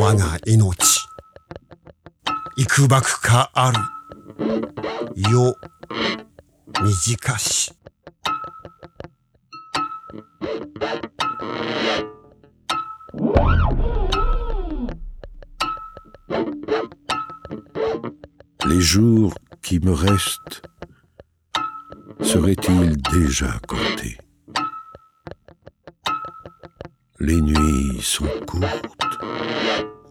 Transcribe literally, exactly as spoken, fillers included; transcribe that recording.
我が命。幾ばくかある。よ、短し。 Les jours qui me restent seraient-ils déjà comptés? Les nuits sont courtes